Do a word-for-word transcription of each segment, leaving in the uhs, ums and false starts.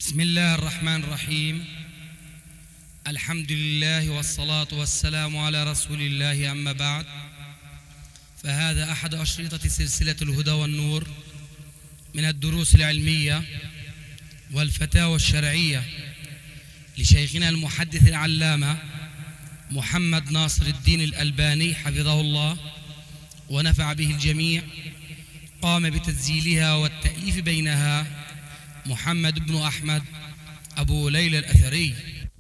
بسم الله الرحمن الرحيم. الحمد لله والصلاة والسلام على رسول الله، أما بعد، فهذا أحد أشرطة سلسلة الهدى والنور من الدروس العلمية والفتاوى الشرعية لشيخنا المحدث العلامة محمد ناصر الدين الألباني حفظه الله ونفع به الجميع. قام بتسجيلها والتأليف بينها محمد بن أحمد أبو ليلى الأثري.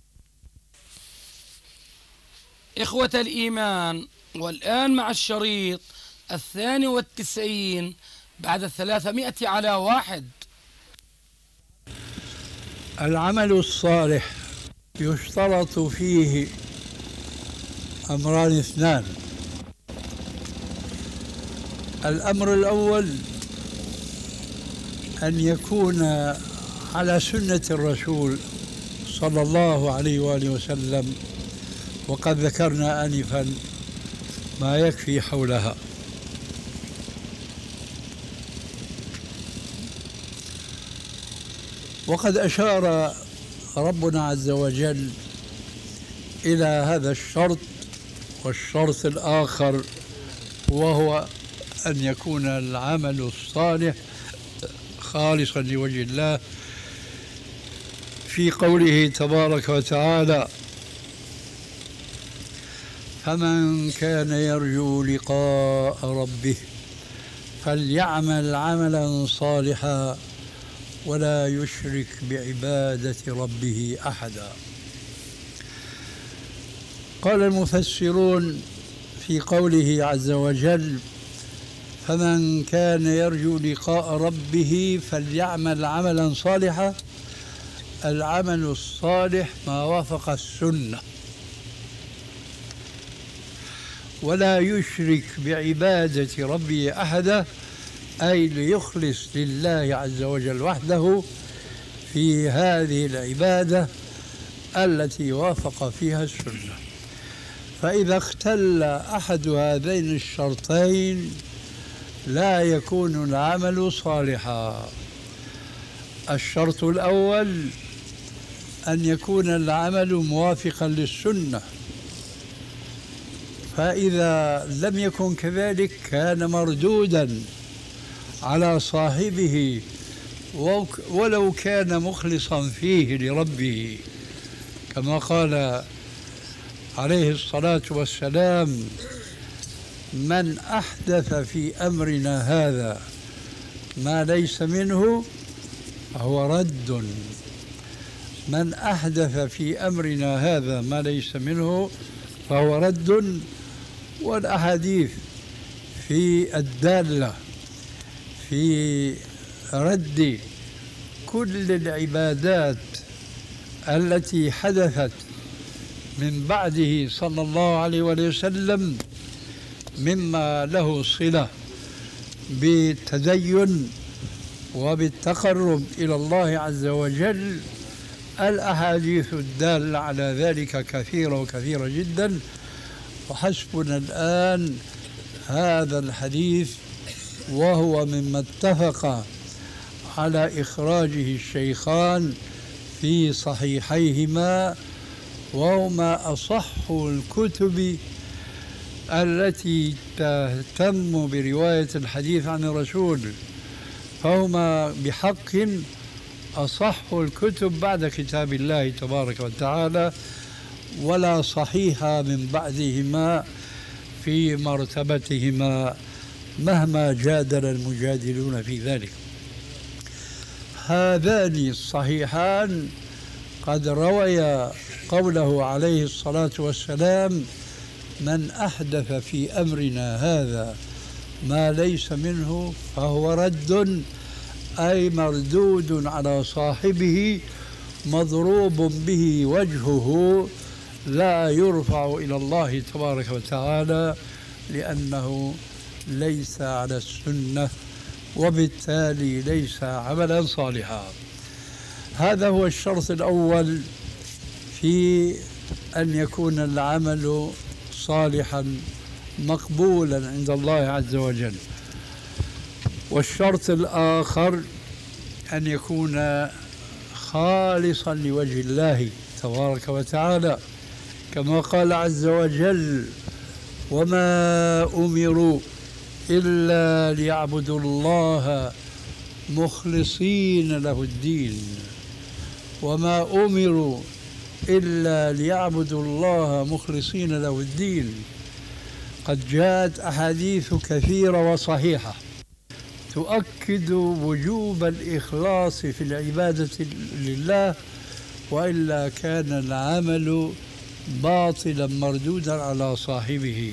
إخوة الإيمان، والآن مع الشريط الثاني والتسعين بعد الثلاثمائة على واحد. العمل الصالح يشترط فيه أمران اثنان. الأمر الأول أن يكون على سنة الرسول صلى الله عليه وآله وسلم، وقد ذكرنا آنفا ما يكفي حولها. وقد أشار ربنا عز وجل إلى هذا الشرط، والشرط الآخر وهو أن يكون العمل الصالح خالصا لوجه الله في قوله تبارك وتعالى: فمن كان يرجو لقاء ربه فليعمل عملا صالحا ولا يشرك بعبادة ربه أحدا. قال المفسرون في قوله عز وجل: فمن كان يرجو لقاء ربه فليعمل عملا صالحا، العمل الصالح ما وافق السنة، ولا يشرك بعبادة ربه أحدا، أي ليخلص لله عز وجل وحده في هذه العبادة التي وافق فيها السنة. فإذا اختل أحد هذين الشرطين لا يكون العمل صالحا. الشرط الأول أن يكون العمل موافقا للسنة، فإذا لم يكن كذلك كان مردودا على صاحبه ولو كان مخلصا فيه لربه، كما قال عليه الصلاة والسلام: من أحدث في أمرنا هذا ما ليس منه فهو رد. من أحدث في أمرنا هذا ما ليس منه فهو رد. والأحاديث في الدالة في رد كل العبادات التي حدثت من بعده صلى الله عليه وسلم مما له صلة بالتدين وبالتقرب إلى الله عز وجل، الأحاديث الدالة على ذلك كثيرة وكثيرة جدا. وحسبنا الآن هذا الحديث، وهو مما اتفق على إخراجه الشيخان في صحيحيهما، وهما أصح الكتب التي تهتم برواية الحديث عن الرسول، فهما بحق أصح الكتب بعد كتاب الله تبارك وتعالى، ولا صحيح من بعدهما في مرتبتهما مهما جادل المجادلون في ذلك. هذان الصحيحان قد رويا قوله عليه الصلاة والسلام: من أحدث في أمرنا هذا ما ليس منه فهو رد، أي مردود على صاحبه، مضروب به وجهه، لا يرفع إلى الله تبارك وتعالى، لأنه ليس على السنة، وبالتالي ليس عملا صالحا. هذا هو الشرط الأول في أن يكون العمل صالحا مقبولا عند الله عز وجل. والشرط الآخر أن يكون خالصا لوجه الله تبارك وتعالى، كما قال عز وجل: وما أمروا إلا ليعبدوا الله مخلصين له الدين. وما أمروا إلا ليعبدوا الله مخلصين له الدين. قد جاءت أحاديث كثيرة وصحيحة تؤكد وجوب الإخلاص في العبادة لله، وإلا كان العمل باطلا مردودا على صاحبه.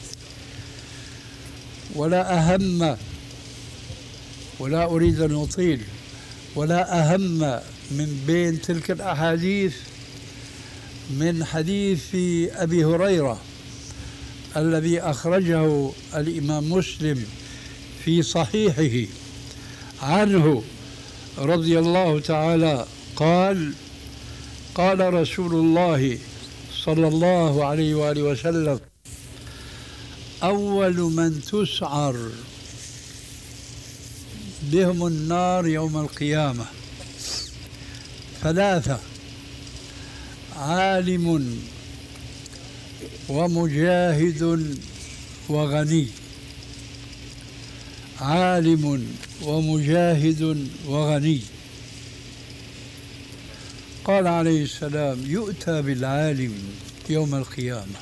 ولا أهم، ولا أريد أن أطيل، ولا أهم من بين تلك الأحاديث من حديث أبي هريرة الذي أخرجه الإمام مسلم في صحيحه عنه رضي الله تعالى قال: قال رسول الله صلى الله عليه وآله وسلم: أول من تسعر بهم النار يوم القيامة ثلاثة: عالم ومجاهد وغني. عالم ومجاهد وغني. قال عليه السلام: يؤتى بالعالم يوم القيامة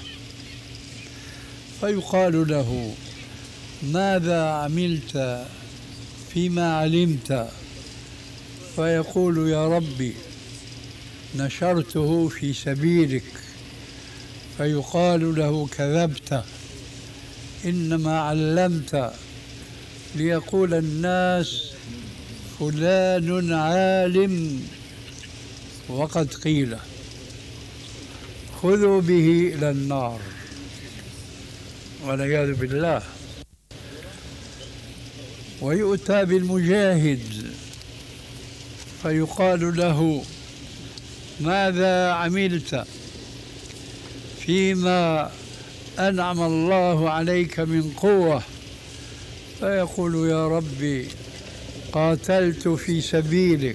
فيقال له: ماذا عملت فيما علمت؟ فيقول: يا ربي نشرته في سبيلك. فيقال له: كذبت، إنما علمت ليقول الناس فلان عالم وقد قيل. خذوا به إلى النار والعياذ بالله. ويؤتى بالمجاهد فيقال له: ماذا عملت فيما أنعم الله عليك من قوة؟ فيقول: يا ربي قاتلت في سبيلك.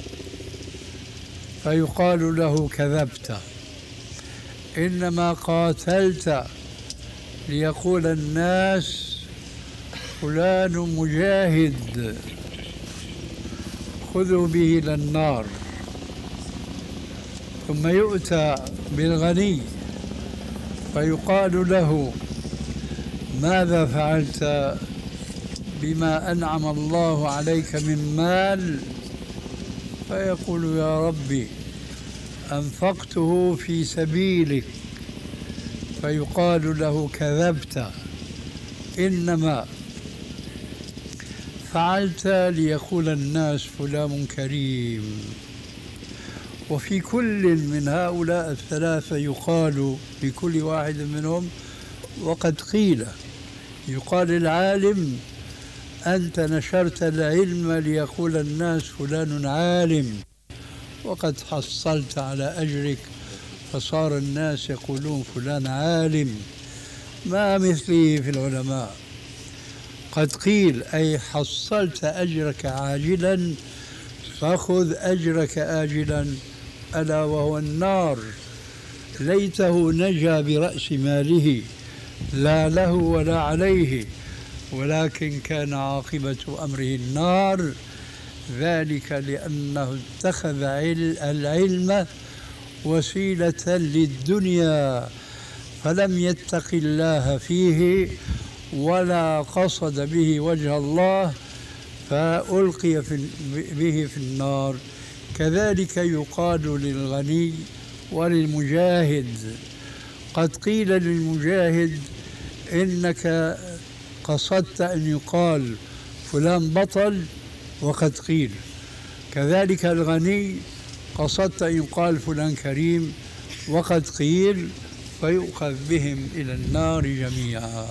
فيقال له: كذبت، إنما قاتلت ليقول الناس فلان مجاهد. خذوا به إلى النار. ثم يؤتى بالغني فيقال له: ماذا فعلت بما أنعم الله عليك من مال؟ فيقول: يا ربي أنفقته في سبيلك. فيقال له: كذبت، إنما فعلت ليقول الناس فلان كريم. وفي كل من هؤلاء الثلاثة يقال لكل واحد منهم وقد قيل. يقال العالم: أنت نشرت العلم ليقول الناس فلان عالم وقد حصلت على أجرك، فصار الناس يقولون فلان عالم ما مثله في العلماء. قد قيل أي حصلت أجرك عاجلا، فخذ أجرك آجلا، ألا وهو النار. ليته نجا برأس ماله لا له ولا عليه، ولكن كان عاقبة أمره النار، ذلك لأنه اتخذ العلم وسيلة للدنيا فلم يتق الله فيه ولا قصد به وجه الله فألقي في به في النار. كذلك يقال للغني وللمجاهد. قد قيل للمجاهد: إنك قصدت أن يقال فلان بطل وقد قيل. كذلك الغني قصدت أن يقال فلان كريم وقد قيل، فيؤخذ بهم إلى النار جميعا.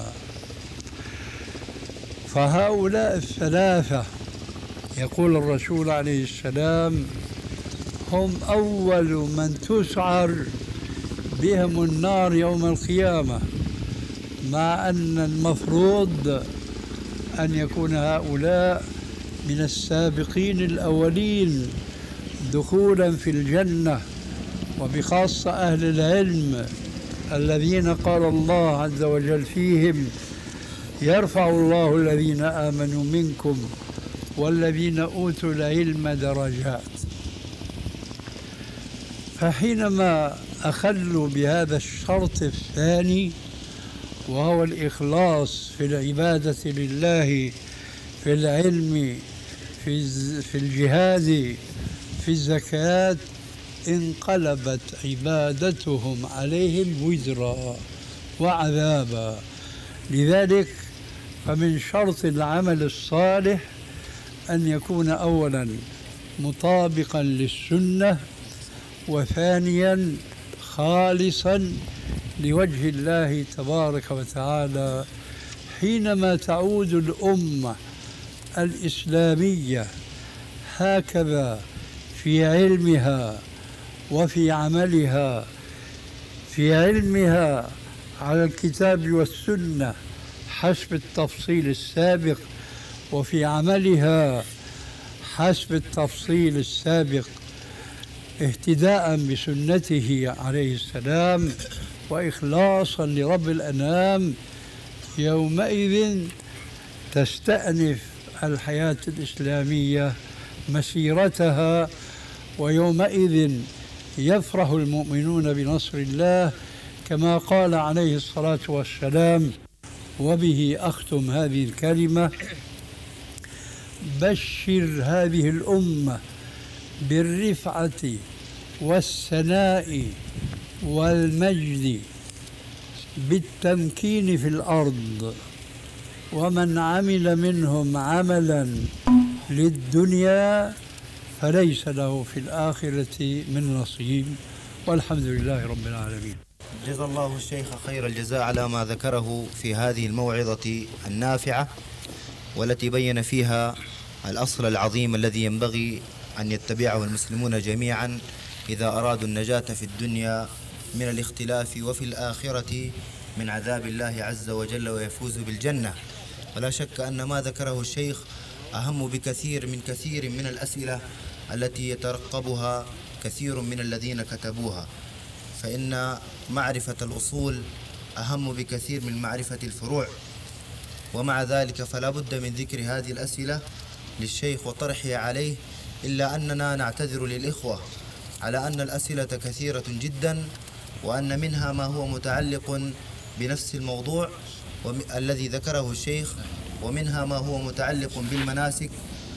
فهؤلاء الثلاثة يقول الرسول عليه السلام: هم أول من تسعر بهم النار يوم القيامة، مع أن المفروض أن يكون هؤلاء من السابقين الأولين، دخولا في الجنة، وبخاصة أهل العلم الذين قال الله عز وجل فيهم: يرفع الله الذين آمنوا منكم والذين أوتوا العلم درجات. فحينما أخلوا بهذا الشرط الثاني وهو الإخلاص في العبادة لله، في العلم، في في الجهاد، في الزكاة، انقلبت عبادتهم عليهم وزرا وعذابا. لذلك فمن شرط العمل الصالح أن يكون أولا مطابقا للسنة، وثانيا خالصا لوجه الله تبارك وتعالى. حينما تعود الأمة الإسلامية هكذا في علمها وفي عملها، في علمها على الكتاب والسنة حسب التفصيل السابق، وفي عملها حسب التفصيل السابق اهتداء بسنته عليه السلام وإخلاصا لرب الأنام، يومئذ تستأنف الحياة الإسلامية مسيرتها، ويومئذ يفرح المؤمنون بنصر الله، كما قال عليه الصلاة والسلام. وبه أختم هذه الكلمة: بشر هذه الأمة بالرفعة والثناء والمجد بالتمكين في الأرض، ومن عمل منهم عملا للدنيا فليس له في الآخرة من نصيب، والحمد لله رب العالمين. جزا الله الشيخ خير الجزاء على ما ذكره في هذه الموعظة النافعة، والتي بين فيها الأصل العظيم الذي ينبغي أن يتبعه المسلمون جميعا إذا أرادوا النجاة في الدنيا من الاختلاف، وفي الآخرة من عذاب الله عز وجل، ويفوز بالجنة. ولا شك أن ما ذكره الشيخ أهم بكثير من كثير من الأسئلة التي يترقبها كثير من الذين كتبوها، فإن معرفة الأصول أهم بكثير من معرفة الفروع. ومع ذلك فلا بد من ذكر هذه الأسئلة للشيخ وطرحها عليه، إلا أننا نعتذر للإخوة على أن الأسئلة كثيرة جدا، وأن منها ما هو متعلق بنفس الموضوع الذي ذكره الشيخ، ومنها ما هو متعلق بالمناسك،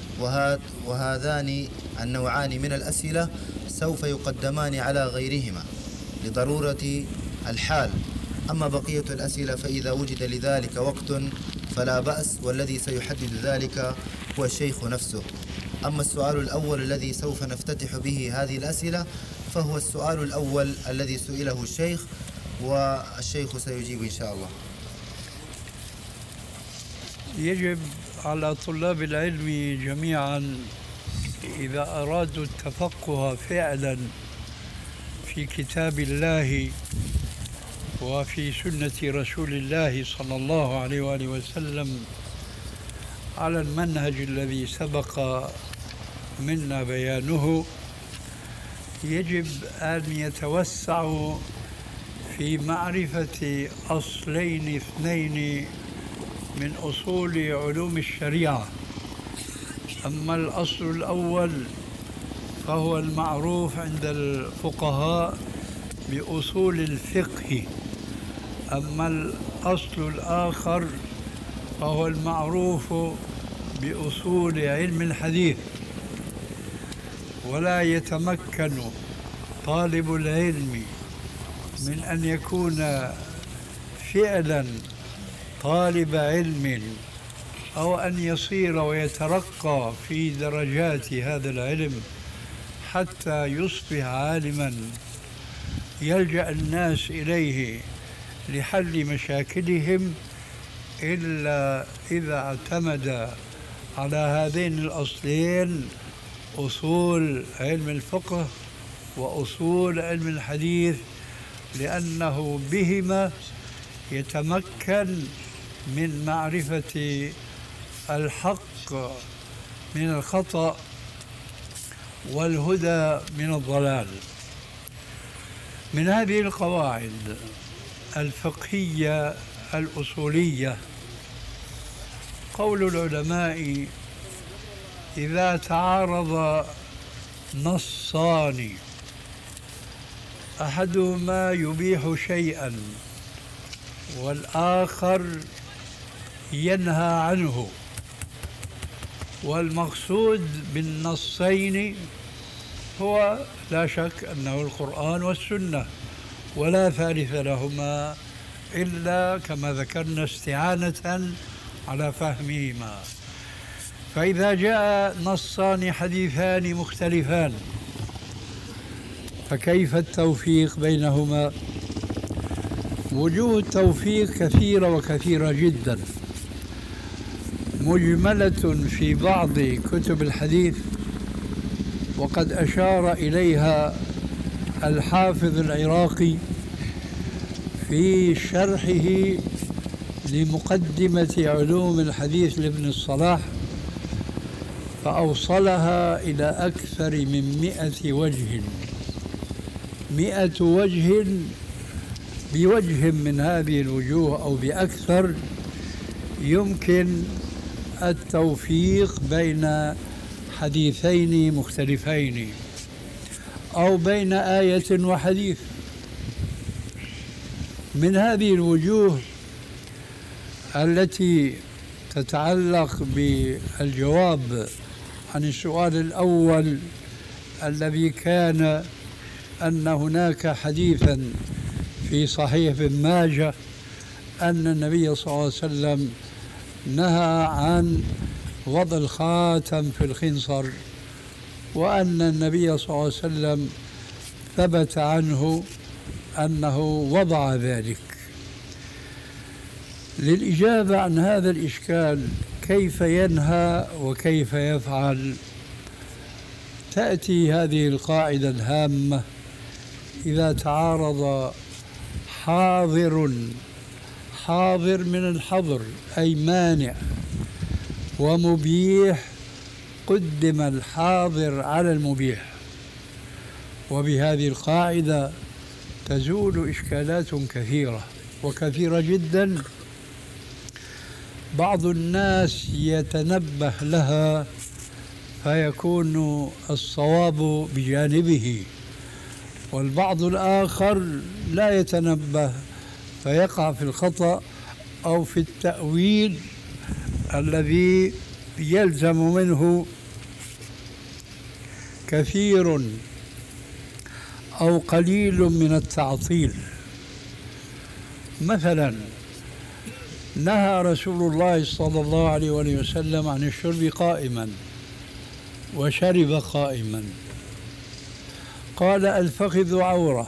وهذان النوعان من الأسئلة سوف يقدمان على غيرهما لضرورة الحال. أما بقية الأسئلة فإذا وجد لذلك وقت فلا بأس، والذي سيحدد ذلك هو الشيخ نفسه. أما السؤال الأول الذي سوف نفتتح به هذه الأسئلة فهو السؤال الأول الذي سئله الشيخ، والشيخ سيجيب إن شاء الله. يجب على طلاب العلم جميعا إذا أرادوا التفقه فعلا في كتاب الله وفي سنة رسول الله صلى الله عليه وآله وسلم على المنهج الذي سبق منا بيانه، يجب أن يتوسعوا في معرفة أصلين اثنين من أصول علوم الشريعة. أما الأصل الأول فهو المعروف عند الفقهاء بأصول الفقه، أما الأصل الآخر فهو المعروف بأصول علم الحديث. ولا يتمكن طالب العلم من أن يكون فعلا طالب علم أو أن يصير ويترقى في درجات هذا العلم حتى يصبح عالما يلجأ الناس إليه لحل مشاكلهم، إلا إذا اعتمد على هذين الأصلين: أصول علم الفقه وأصول علم الحديث، لأنه بهما يتمكن من معرفة الحق من الخطأ، والهدى من الضلال. من هذه القواعد الفقهية الأصولية قول العلماء: إذا تعارض نصان أحدهما يبيح شيئا والآخر ينهى عنه، والمقصود بالنصين هو لا شك أنه القرآن والسنة، ولا ثالث لهما إلا كما ذكرنا استعانة على فهمهما. فإذا جاء نصان حديثان مختلفان فكيف التوفيق بينهما؟ وجوه التوفيق كثيرة وكثيرة جدا، مجملة في بعض كتب الحديث، وقد أشار إليها الحافظ العراقي في شرحه لمقدمة علوم الحديث لابن الصلاح، فأوصلها إلى أكثر من مئة وجه. مئة وجه بوجه من هذه الوجوه أو بأكثر يمكن التوفيق بين حديثين مختلفين أو بين آية وحديث. من هذه الوجوه التي تتعلق بالجواب عن السؤال الأول الذي كان أن هناك حديثا في صحيح ابن ماجه أن النبي صلى الله عليه وسلم نهى عن وضع الخاتم في الخنصر، وأن النبي صلى الله عليه وسلم ثبت عنه أنه وضع ذلك. للإجابة عن هذا الإشكال كيف ينهى وكيف يفعل، تأتي هذه القاعدة الهامة: إذا تعارض حاضر حاضر من الحظر أي مانع ومبيح قدم الحاضر على المبيح. وبهذه القاعدة تزول إشكالات كثيرة وكثيرة جدا بعض الناس يتنبه لها فيكون الصواب بجانبه، والبعض الآخر لا يتنبه فيقع في الخطأ أو في التأويل الذي يلزم منه كثير أو قليل من التعطيل. مثلا نهى رسول الله صلى الله عليه وسلم عن الشرب قائما وشرب قائما، قال: الفخذ عورة،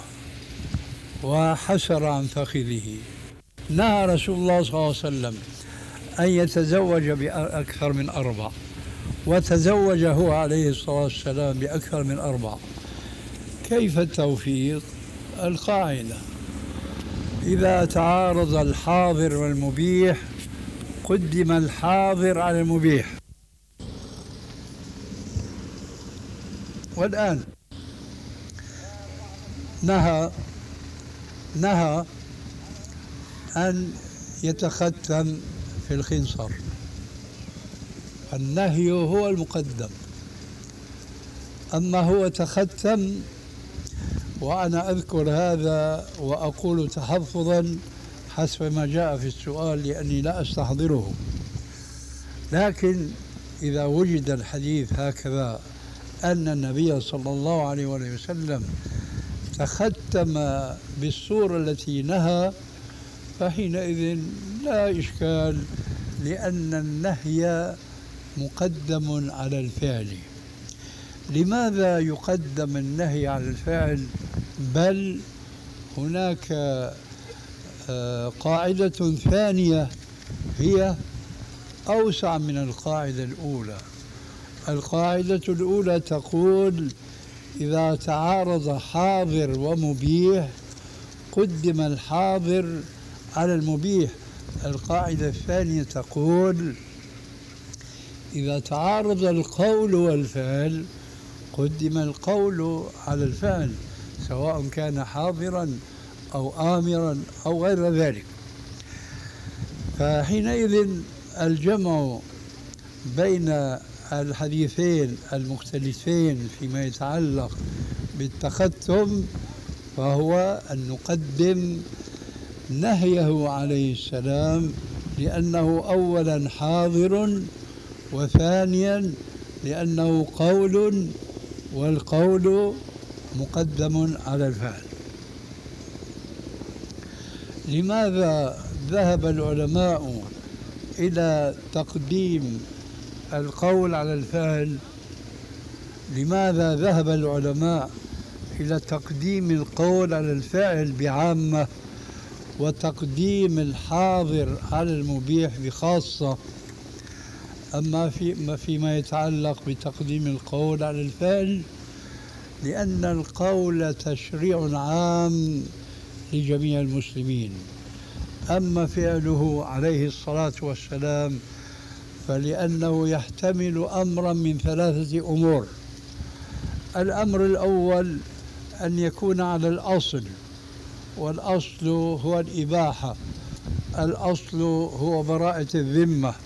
وحسر عن فخذه. نهى رسول الله صلى الله عليه وسلم أن يتزوج بأكثر من أربع، وتزوج هو عليه الصلاة والسلام بأكثر من أربع. كيف التوفيق؟ القاعدة: إذا تعارض الحاضر والمبيح قدم الحاضر على المبيح. والآن نهى نهى أن يتختم في الخنصر، النهي هو المقدم، أما هو تختم. وأنا أذكر هذا وأقول تحفظا حسب ما جاء في السؤال لأني لا أستحضره، لكن إذا وجد الحديث هكذا أن النبي صلى الله عليه وسلم تختم بالصورة التي نهى فحينئذ لا إشكال، لأن النهي مقدم على الفعل. لماذا يقدم النهي على الفعل؟ بل هناك قاعدة ثانية هي أوسع من القاعدة الأولى. القاعدة الأولى تقول: إذا تعارض حاضر ومبيح قدم الحاضر على المبيح. القاعدة الثانية تقول: إذا تعارض القول والفعل قدم القول على الفعل سواء كان حاضرا أو آمرا أو غير ذلك. فحينئذ الجمع بين الحديثين المختلفين فيما يتعلق بالتختم فهو أن نقدم نهيه عليه السلام لأنه أولا حاضر، وثانيا لأنه قول، والقول مقدم على الفعل. لماذا ذهب العلماء إلى تقديم القول على الفعل؟ لماذا ذهب العلماء إلى تقديم القول على الفعل بعامة وتقديم الحاضر على المبيح بخاصة؟ أما في فيما يتعلق بتقديم القول على الفعل لأن القول تشريع عام لجميع المسلمين، أما فعله عليه الصلاة والسلام فلأنه يحتمل أمرا من ثلاثة أمور. الأمر الأول أن يكون على الأصل، والأصل هو الإباحة، الأصل هو براءة الذمة،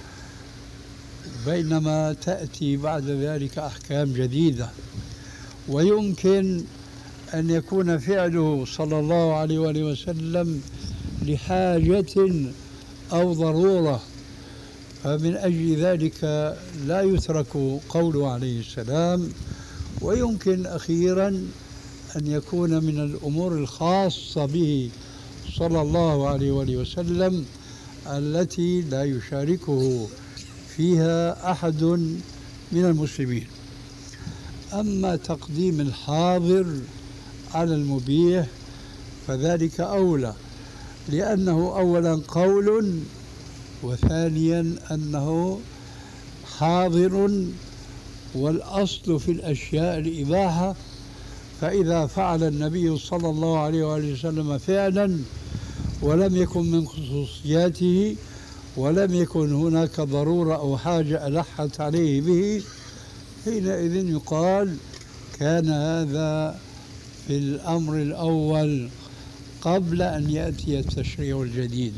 بينما تأتي بعد ذلك أحكام جديدة. ويمكن أن يكون فعله صلى الله عليه وآله وسلم لحاجة أو ضرورة، فمن أجل ذلك لا يترك قوله عليه السلام. ويمكن أخيرا أن يكون من الأمور الخاصة به صلى الله عليه وآله وسلم التي لا يشاركه فيها أحد من المسلمين. أما تقديم الحاضر على المبيح فذلك أولى، لأنه أولا قول، وثانيا أنه حاضر، والأصل في الأشياء الإباحة. فإذا فعل النبي صلى الله عليه وآله وسلم فعلا ولم يكن من خصوصياته ولم يكن هناك ضرورة أو حاجة ألحت عليه به، حينئذ يقال كان هذا في الأمر الأول قبل أن يأتي التشريع الجديد.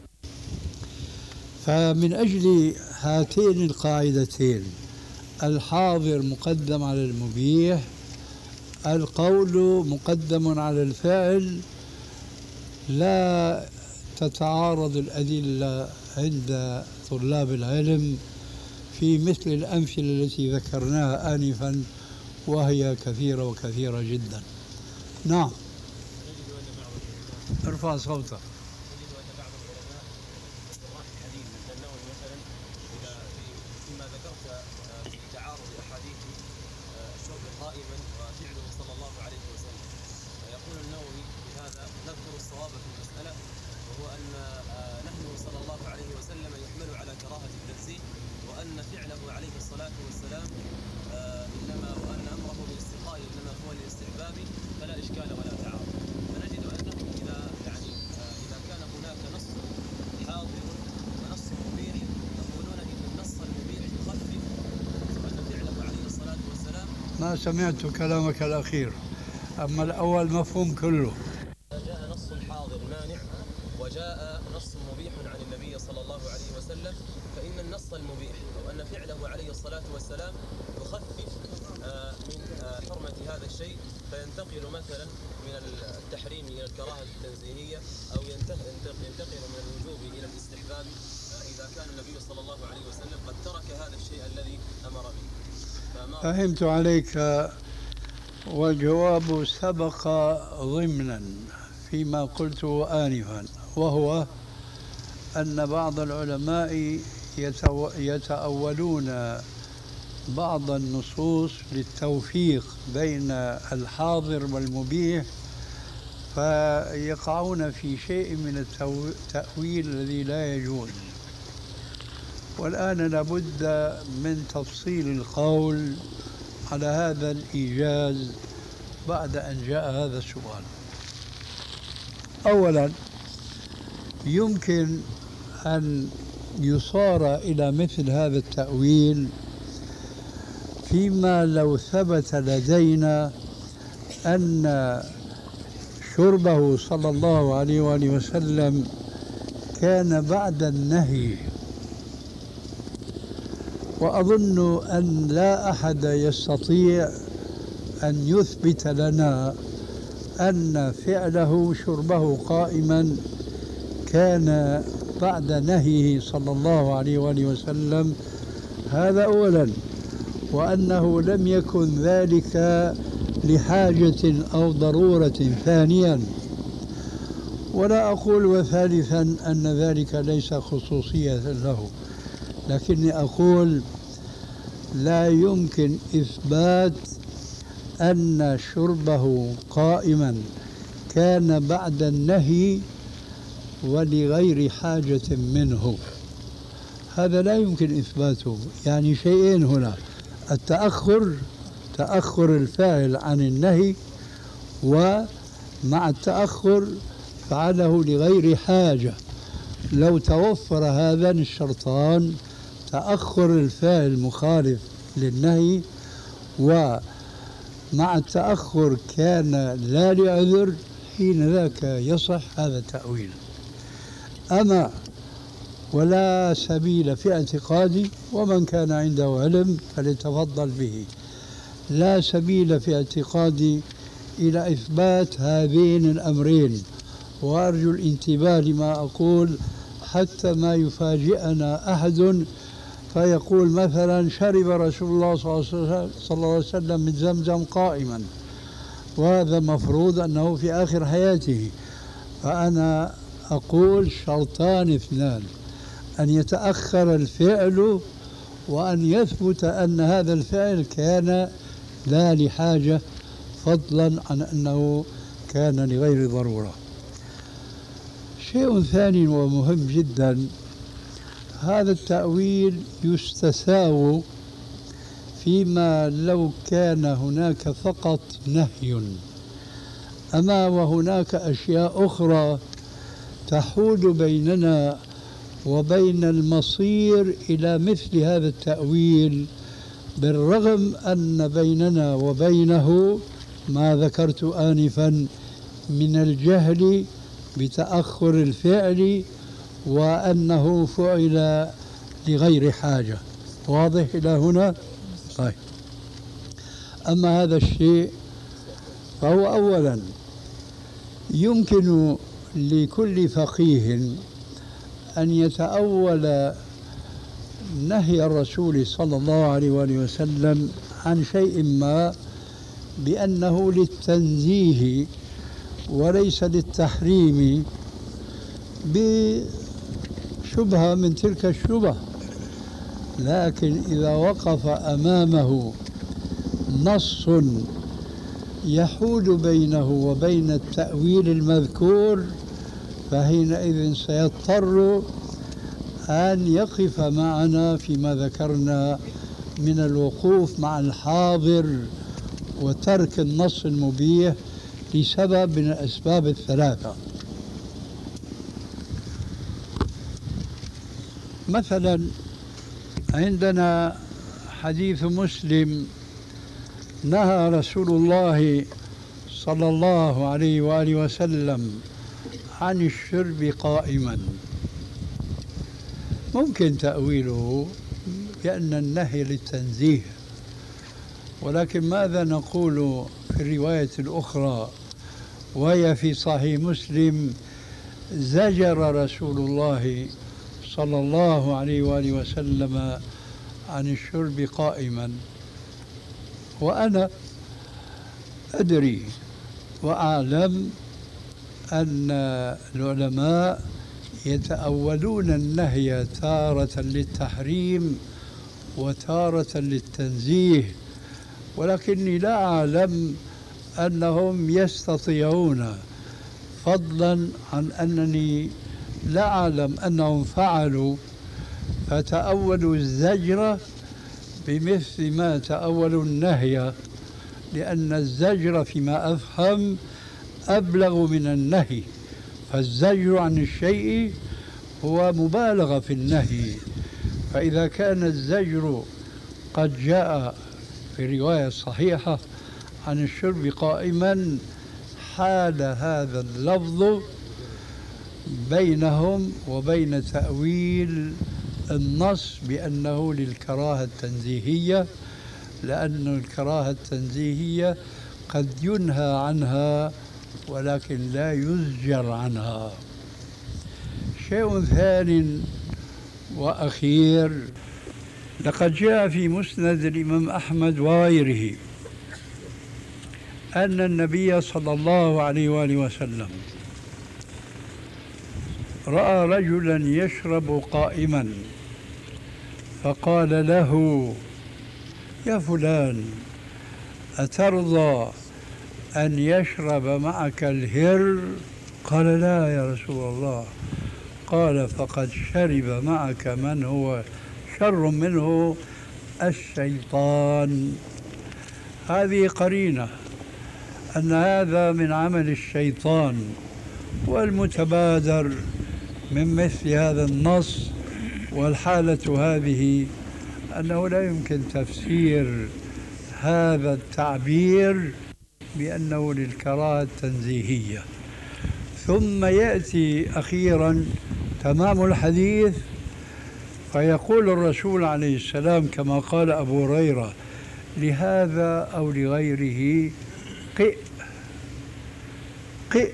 فمن أجل هاتين القاعدتين الحاضر مقدم على المبيح، القول مقدم على الفعل، لا تتعارض الأدلة عند طلاب العلم في مثل الأمثلة التي ذكرناها آنفا، وهي كثيرة وكثيرة جدا. نعم، ارفع صوتك. ما سمعت كلامك الأخير، أما الأول مفهوم كله. جاء نص حاضر مانع وجاء نص مبيح عن النبي صلى الله عليه وسلم، فإن النص المبيح أو أن فعله عليه الصلاة والسلام يخفف من حرمة هذا الشيء، فينتقل مثلا من التحريم إلى الكراهة التنزيهية، أو ينتقل من الوجوب إلى الاستحباب إذا كان النبي صلى الله عليه وسلم قد ترك هذا الشيء الذي أمر به. فهمت عليك، والجواب سبق ضمنا فيما قلته آنفا، وهو أن بعض العلماء يتأولون بعض النصوص للتوفيق بين الحاضر والمبيح، فيقعون في شيء من التأويل الذي لا يجوز. والآن لابد من تفصيل القول على هذا الإيجاز بعد أن جاء هذا السؤال. أولا، يمكن أن يصار إلى مثل هذا التأويل فيما لو ثبت لدينا أن شربه صلى الله عليه وآله وسلم كان بعد النهي. وأظن أن لا أحد يستطيع أن يثبت لنا أن فعله شربه قائما كان بعد نهيه صلى الله عليه وآله وسلم، هذا أولا، وأنه لم يكن ذلك لحاجة أو ضرورة ثانيا. ولا أقول وثالثا أن ذلك ليس خصوصية له، لكني أقول لا يمكن إثبات أن شربه قائما كان بعد النهي ولغير حاجة منه، هذا لا يمكن إثباته. يعني شيئين هنا: التأخر، تأخر الفاعل عن النهي، ومع التأخر فعله لغير حاجة. لو توفر هذان الشرطان، تأخر الفاعل مخالف للنهي ومع التأخر كان لا لعذر، حين ذاك يصح هذا التأويل. أما ولا سبيل في اعتقادي، ومن كان عنده علم فليتفضل به، لا سبيل في اعتقادي إلى إثبات هذين الأمرين. وأرجو الانتباه لما أقول حتى ما يفاجئنا أحد فيقول مثلا شرب رسول الله صلى الله عليه وسلم من زمزم قائما، وهذا مفروض أنه في آخر حياته. فأنا أقول شرطان اثنان: أن يتأخر الفعل، وأن يثبت أن هذا الفعل كان لا لحاجة، فضلا عن أنه كان لغير ضرورة. شيء ثاني ومهم جدا: هذا التأويل يستساغ فيما لو كان هناك فقط نهي، أما وهناك أشياء أخرى تحول بيننا وبين المصير إلى مثل هذا التأويل، بالرغم أن بيننا وبينه ما ذكرت آنفا من الجهل بتأخر الفعل وأنه فعل لغير حاجة. واضح إلى هنا؟ طيب. أما هذا الشيء فهو أولا يمكن لكل فقيه أن يتأول نهي الرسول صلى الله عليه وآله وسلم عن شيء ما بأنه للتنزيه وليس للتحريم، بشبهة من تلك الشبه. لكن إذا وقف أمامه نص يحول بينه وبين التأويل المذكور، فحينئذ سيضطر أن يقف معنا فيما ذكرنا من الوقوف مع الحاضر وترك النص المبيح لسبب من الأسباب الثلاثة. مثلا عندنا حديث مسلم: نهى رسول الله صلى الله عليه وآله وسلم عن الشرب قائما. ممكن تأويله بأن النهي للتنزيه، ولكن ماذا نقول في الرواية الأخرى وهي في صحيح مسلم: زجر رسول الله صلى الله عليه وآله وسلم عن الشرب قائما. وأنا أدري وأعلم أن العلماء يتأولون النهي تارة للتحريم وتارة للتنزيه، ولكني لا أعلم أنهم يستطيعون، فضلا عن أنني لا أعلم أنهم فعلوا، فتأولوا الزجر بمثل ما تأولوا النهي، لأن الزجر فيما أفهم أبلغ من النهي. فالزجر عن الشيء هو مبالغة في النهي، فإذا كان الزجر قد جاء في رواية صحيحة عن الشرب قائما حال هذا اللفظ بينهم وبين تأويل النص بأنه للكراهة التنزيهية، لأن الكراهة التنزيهية قد ينهى عنها ولكن لا يزجر عنها. شيء ثاني وأخير، لقد جاء في مسند الإمام أحمد وغيره أن النبي صلى الله عليه وآله وسلم رأى رجلا يشرب قائما فقال له: يا فلان، أترضى أن يشرب معك الهر؟ قال: لا يا رسول الله. قال: فقد شرب معك من هو شر منه، الشيطان. هذه قرينة أن هذا من عمل الشيطان، والمتبادر من مثل هذا النص والحالة هذه أنه لا يمكن تفسير هذا التعبير بأنه للكراهة التنزيهية. ثم يأتي أخيرا تمام الحديث فيقول الرسول عليه السلام كما قال أبو هريرة: لهذا أو لغيره قئ. قئ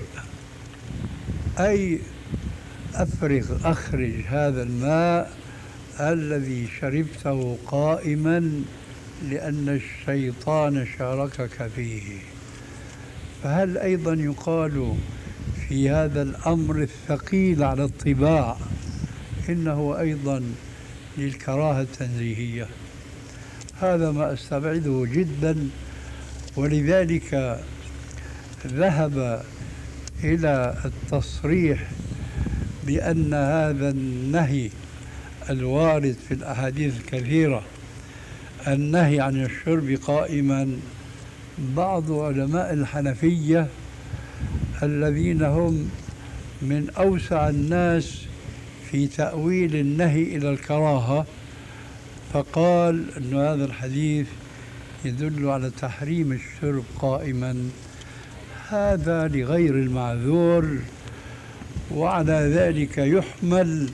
أي أفرغ، أخرج هذا الماء الذي شربته قائما لأن الشيطان شاركك فيه. فهل أيضا يقال في هذا الأمر الثقيل على الطباع إنه أيضا للكراهة التنزيهية؟ هذا ما أستبعده جدا، ولذلك ذهب إلى التصريح بأن هذا النهي الوارد في الأحاديث الكثيرة، النهي عن الشرب قائما، بعض علماء الحنفية الذين هم من أوسع الناس في تأويل النهي إلى الكراهة، فقال أن هذا الحديث يدل على تحريم الشرب قائما، هذا لغير المعذور. وعلى ذلك يحمل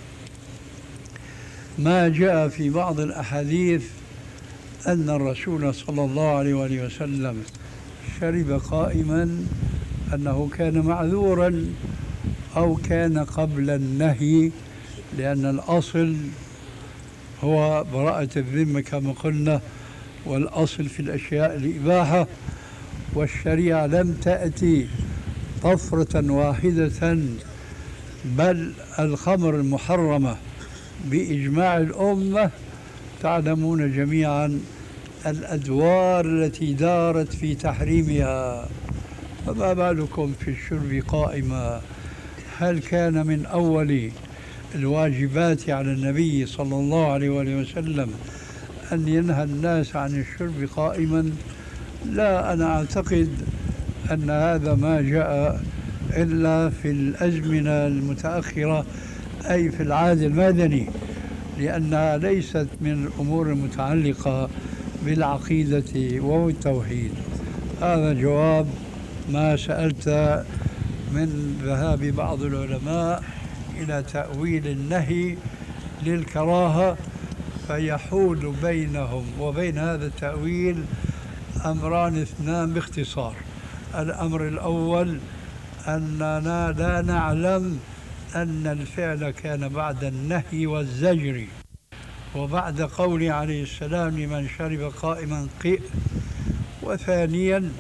ما جاء في بعض الأحاديث أن الرسول صلى الله عليه وآله وسلم شرب قائما أنه كان معذورا أو كان قبل النهي، لأن الأصل هو براءة الذمة كما قلنا، والأصل في الأشياء الإباحة، والشريعة لم تأتي طفرة واحدة، بل الخمر المحرمة بإجماع الأمة تعلمون جميعا الأدوار التي دارت في تحريمها، فما بالكم في الشرب قائما؟ هل كان من أول الواجبات على النبي صلى الله عليه وسلم أن ينهى الناس عن الشرب قائما؟ لا، أنا أعتقد أن هذا ما جاء إلا في الأزمنة المتأخرة، أي في العهد المدني، لأنها ليست من الأمور المتعلقة بالعقيدة والتوحيد. هذا جواب ما سألت من ذهاب بعض العلماء إلى تأويل النهي للكراهة، فيحول بينهم وبين هذا التأويل أمران اثنان باختصار. الأمر الأول أننا لا نعلم أن الفعل كان بعد النهي والزجر وبعد قوله عليه السلام: لمن شرب قائما قئ. وثانيا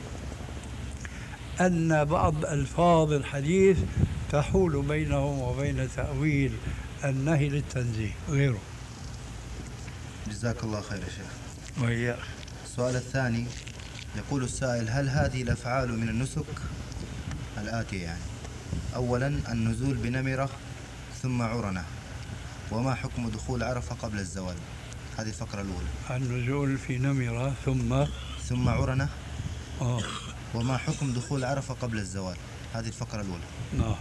أن بعض ألفاظ الحديث تحول بينهم وبين تأويل النهي للتنزيه غيره. جزاك الله خير يا شيخ. وإياك. السؤال الثاني، يقول السائل: هل هذه الأفعال من النسك الآتية؟ يعني أولا النزول بنمرة ثم عرنة، وما حكم دخول عرفة قبل الزوال؟ هذه الفقرة الأولى. النزول في نمرة ثم ثم عرنة، آه. وما حكم دخول عرفة قبل الزوال؟ هذه الفقرة الأولى. نعم،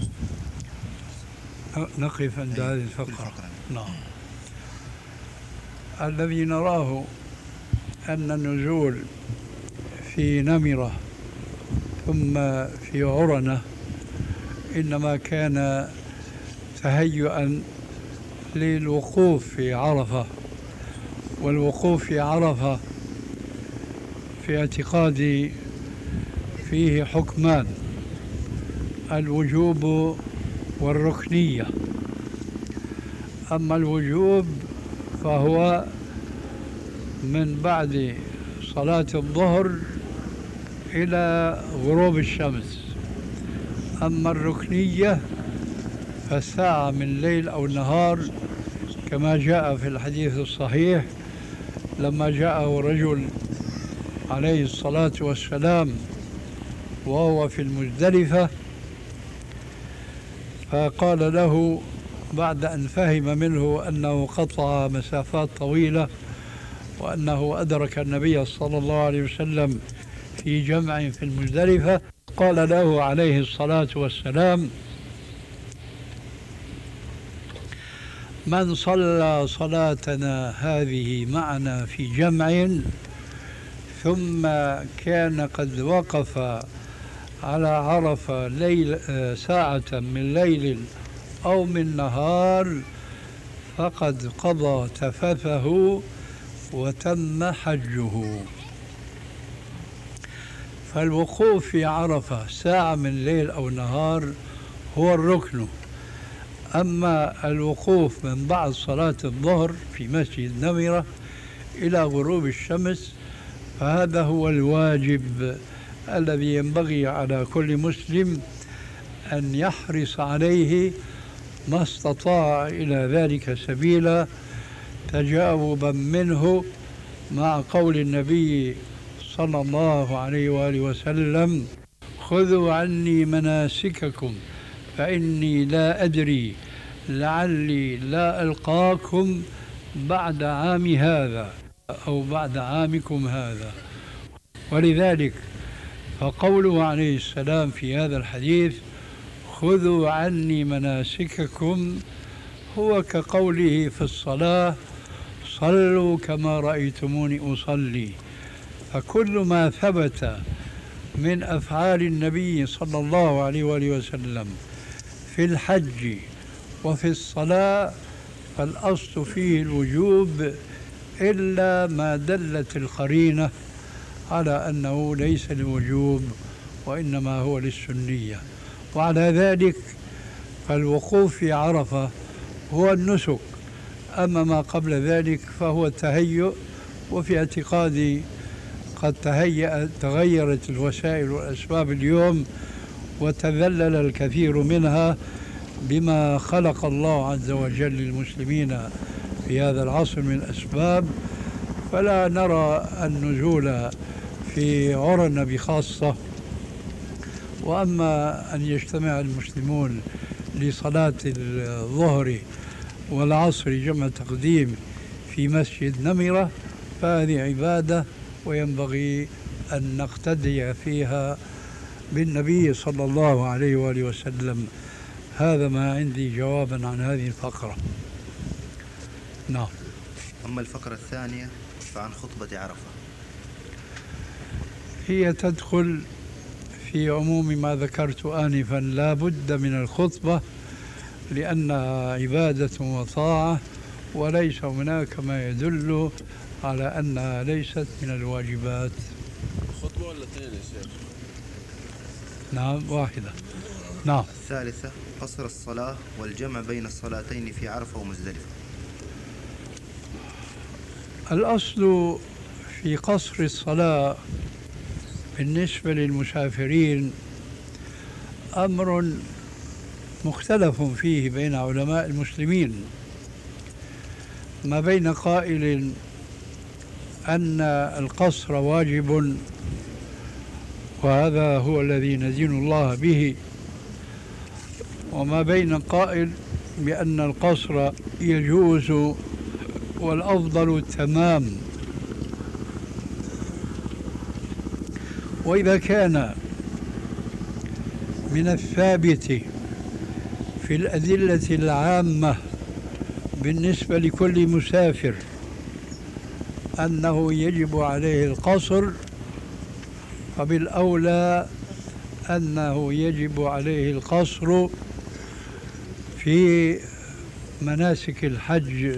نقف عند هذه الفقرة. الفقرة. نعم. الذي نراه أن النزول في نمرة ثم في عرنة إنما كان تهيئا للوقوف في عرفة، والوقوف في عرفة في اعتقادي فيه حكمان: الوجوب والركنية. أما الوجوب فهو من بعد صلاة الظهر إلى غروب الشمس، أما الركنية فالساعة من ليل أو نهار، كما جاء في الحديث الصحيح لما جاءه رجل عليه الصلاة والسلام وهو في المزدلفة، فقال له بعد أن فهم منه أنه قطع مسافات طويلة وأنه أدرك النبي صلى الله عليه وسلم في جمع في المزدلفة، قال له عليه الصلاة والسلام: من صلى صلاتنا هذه معنا في جمع ثم كان قد وقف على عرفة ليل ساعة من ليل أو من نهار فقد قضى تفثه وتم حجه. فالوقوف في عرفة ساعة من ليل أو نهار هو الركن، أما الوقوف من بعد صلاة الظهر في مسجد نمرة إلى غروب الشمس فهذا هو الواجب الذي ينبغي على كل مسلم أن يحرص عليه ما استطاع إلى ذلك سبيلا، تجاوبا منه مع قول النبي صلى الله عليه وآله وسلم: خذوا عني مناسككم فإني لا أدري لعلي لا ألقاكم بعد عام هذا أو بعد عامكم هذا. ولذلك فقوله عليه السلام في هذا الحديث: خذوا عني مناسككم، هو كقوله في الصلاة: صلوا كما رأيتموني أصلي. فكل ما ثبت من أفعال النبي صلى الله عليه وآله وسلم في الحج وفي الصلاة فالأصل فيه الوجوب، إلا ما دلت القرينة على أنه ليس للوجوب وإنما هو للسنية. وعلى ذلك فالوقوف في عرفة هو النسك، أما ما قبل ذلك فهو التهيؤ. وفي اعتقادي قد تهيأ تغيرت الوسائل والأسباب اليوم وتذلل الكثير منها بما خلق الله عز وجل للمسلمين في هذا العصر من الأسباب، فلا نرى النزول في عرن بخاصة. وأما أن يجتمع المسلمون لصلاة الظهر والعصر جمع تقديم في مسجد نمرة فهذه عبادة وينبغي أن نقتدي فيها بالنبي صلى الله عليه وآله وسلم. هذا ما عندي جوابا عن هذه الفقرة. نعم. أما الفقرة الثانية فعن خطبة عرفة، هي تدخل في عموم ما ذكرت آنفا، لا بد من الخطبة لأنها عبادة وطاعة، وليس هناك ما يدل على أنها ليست من الواجبات. خطبة ولا اثنين يا شيخ؟ نعم، واحدة. نعم. الثالثة قصر الصلاة والجمع بين الصلاتين في عرفة ومزدلفة. الأصل في قصر الصلاة بالنسبة للمسافرين أمر مختلف فيه بين علماء المسلمين، ما بين قائل أن القصر واجب وهذا هو الذي ندين الله به، وما بين قائل بأن القصر يجوز والأفضل التمام. وإذا كان من الثابت في الأدلة العامة بالنسبة لكل مسافر أنه يجب عليه القصر، فبالأولى أنه يجب عليه القصر في مناسك الحج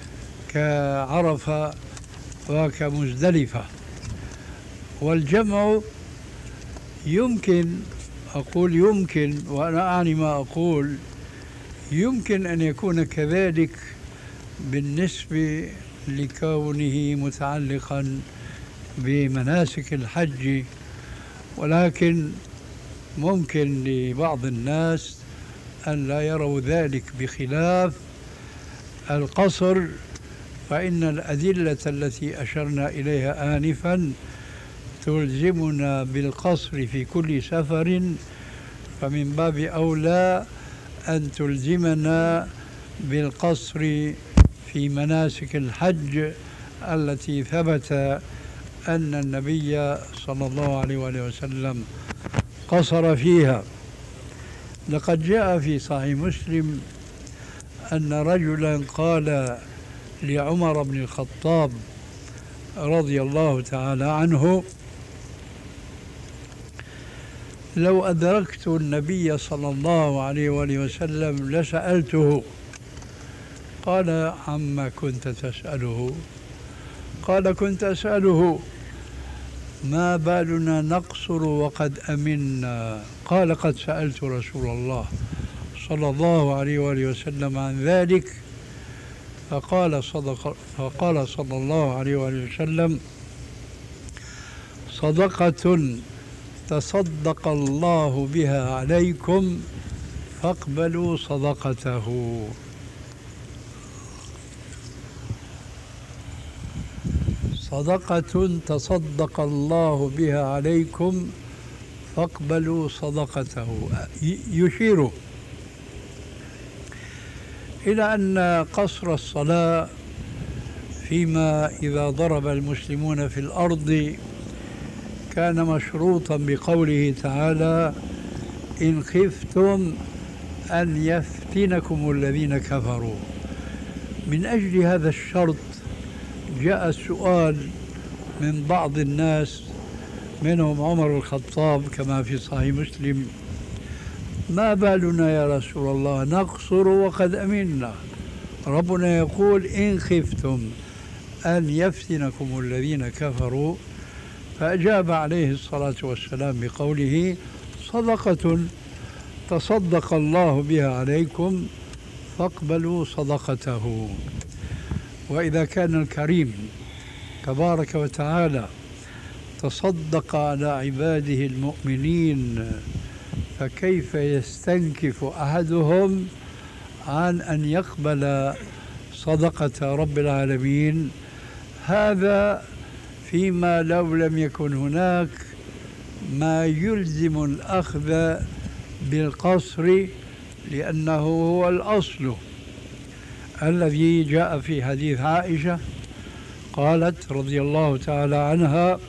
كعرفة وكمزدلفة. والجمع يمكن، أقول يمكن وأنا أعني ما أقول، يمكن أن يكون كذلك بالنسبة لكونه متعلقا بمناسك الحج، ولكن ممكن لبعض الناس أن لا يروا ذلك، بخلاف القصر فإن الأدلة التي أشرنا إليها آنفا تلزمنا بالقصر في كل سفر، فمن باب أولى أن تلزمنا بالقصر في مناسك الحج التي ثبت أن النبي صلى الله عليه وآله وسلم قصر فيها. لقد جاء في صحيح مسلم أن رجلا قال لعمر بن الخطاب رضي الله تعالى عنه: لو أدركت النبي صلى الله عليه وآله وسلم لسألته. قال: عما كنت تسأله؟ قال: كنت أسأله ما بالنا نقصر وقد أمنا. قال: قد سألت رسول الله صلى الله عليه وآله وسلم عن ذلك، فقال صدق فقال صلى الله عليه وآله وسلم: صدقة تصدق الله بها عليكم فاقبلوا صدقته. صدقة تصدق الله بها عليكم فاقبلوا صدقته، يشير إلى أن قصر الصلاة فيما إذا ضرب المسلمون في الأرض كان مشروطا بقوله تعالى: إن خفتم أن يفتنكم الذين كفروا. من أجل هذا الشرط جاء السؤال من بعض الناس منهم عمر الخطاب كما في صحيح مسلم: ما بالنا يا رسول الله نقصر وقد أمنا؟ ربنا يقول: إن خفتم أن يفتنكم الذين كفروا. فأجاب عليه الصلاة والسلام بقوله: صدقة تصدق الله بها عليكم فاقبلوا صدقته. وإذا كان الكريم تبارك وتعالى تصدق على عباده المؤمنين، فكيف يستنكف أحدهم عن أن يقبل صدقة رب العالمين؟ هذا فيما لو لم يكن هناك ما يلزم الأخذ بالقصر، لأنه هو الأصل الذي جاء في حديث عائشة قالت رضي الله تعالى عنها: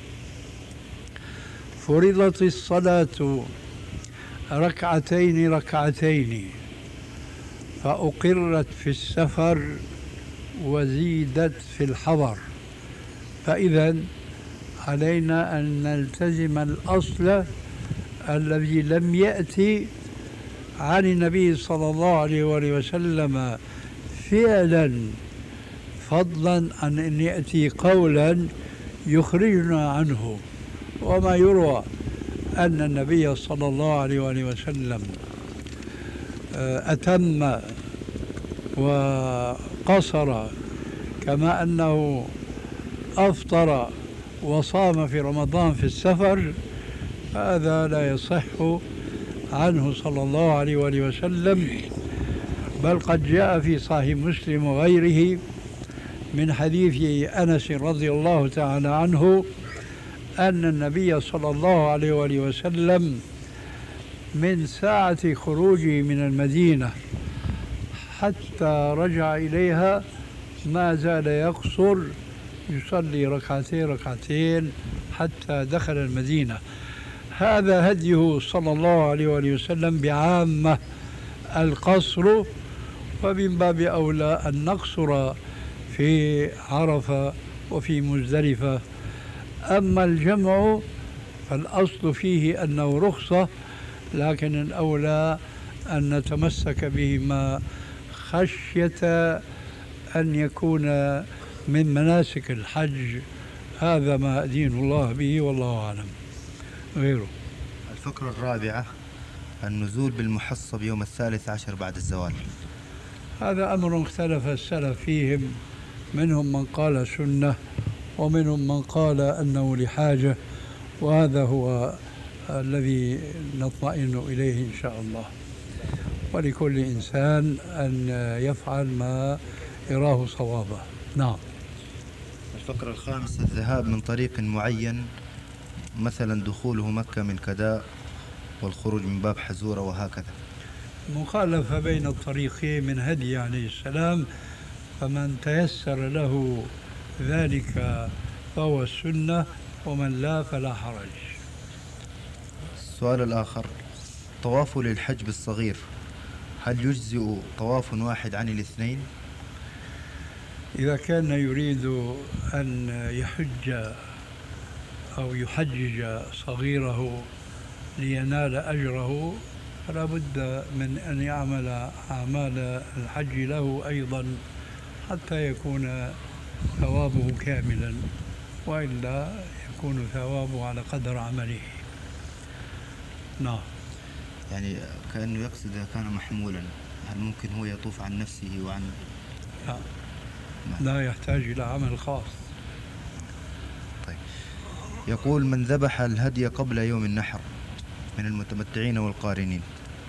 فرضت الصلاة ركعتين ركعتين فأقرت في السفر وزيدت في الحضر. فإذا علينا أن نلتزم الأصل الذي لم يأتي عن النبي صلى الله عليه وآله وسلم فعلا، فضلا عن أن يأتي قولا يخرجنا عنه. وما يروى أن النبي صلى الله عليه وآله وسلم أتم وقصر، كما أنه أفطر وصام في رمضان في السفر، هذا لا يصح عنه صلى الله عليه وآله وسلم. بل قد جاء في صحيح مسلم وغيره من حديث أنس رضي الله تعالى عنه أن النبي صلى الله عليه وآله وسلم من ساعة خروجه من المدينة حتى رجع إليها ما زال يقصر، يصلي ركعتين ركعتين حتى دخل المدينة. هذا هديه صلى الله عليه وآله وسلم بعامة القصر، ومن باب أولى أن نقصر في عرفة وفي مزدلفة. أما الجمع فالأصل فيه أنه رخصة، لكن الأولى أن نتمسك بهما خشية أن يكون من مناسك الحج. هذا ما أدين الله به والله أعلم. غيره. الفقرة الرابعة: النزول بالمحصب يوم الثالث عشر بعد الزوال. هذا أمر اختلف السلف فيهم، منهم من قال سنة ومنهم من قال أنه لحاجة، وهذا هو الذي نطمئن إليه إن شاء الله. ولكل إنسان أن يفعل ما يراه صوابا. نعم. الفقرة الخامسة: الذهاب من طريق معين، مثلا دخوله مكة من كداء والخروج من باب حزورة وهكذا. مخالفة بين الطريقين من هدي عليه السلام، فمن تيسر له ذلك فهو السنة، ومن لا فلا حرج. السؤال الآخر: طواف للحج الصغير، هل يجزئ طواف واحد عن الاثنين؟ إذا كان يريد أن يحج أو يحجج صغيره لينال أجره فلا بد من أن يعمل أعمال الحج له أيضا حتى يكون ثوابه كاملا، وإلا يكون ثوابه على قدر عمله. نعم. يعني كأنه يقصد إذا كان محمولا هل ممكن هو يطوف عن نفسه وعن؟ لا, لا يحتاج إلى عمل خاص. طيب. يقول: من ذبح الهدي قبل يوم النحر من المتمتعين والقارنين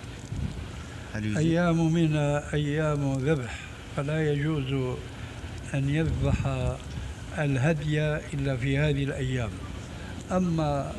هل يجزئ؟ أيام من أيام ذبح، فلا يجوز أن يذبح الهدي إلا في هذه الأيام. أما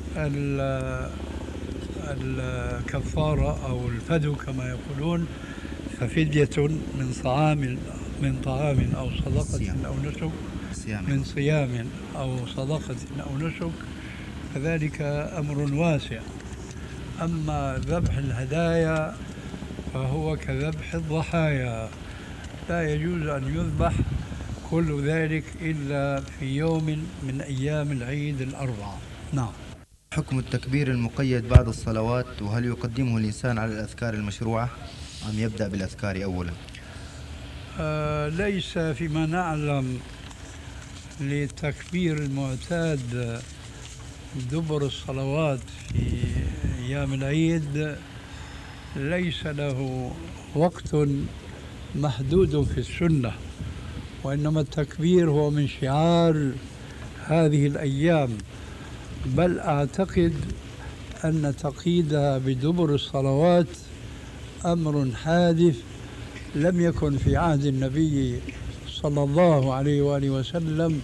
الكفارة أو الفدو كما يقولون ففدية من طعام من طعام أو صدقة أو نسك، من صيام أو صدقة أو نسك، فذلك أمر واسع. أما ذبح الهدايا فهو كذبح الضحايا، لا يجوز أن يذبح كل ذلك إلا في يوم من أيام العيد الأربعة. نعم. حكم التكبير المقيد بعد الصلوات، وهل يقدمه الإنسان على الأذكار المشروعة أم يبدأ بالأذكار أولا؟ آه ليس فيما نعلم للتكبير المعتاد دبر الصلوات في أيام العيد ليس له وقت محدود في السنة، وإنما التكبير هو من شعار هذه الأيام. بل أعتقد أن تقييدها بدبر الصلوات أمر حادث لم يكن في عهد النبي صلى الله عليه وآله وسلم،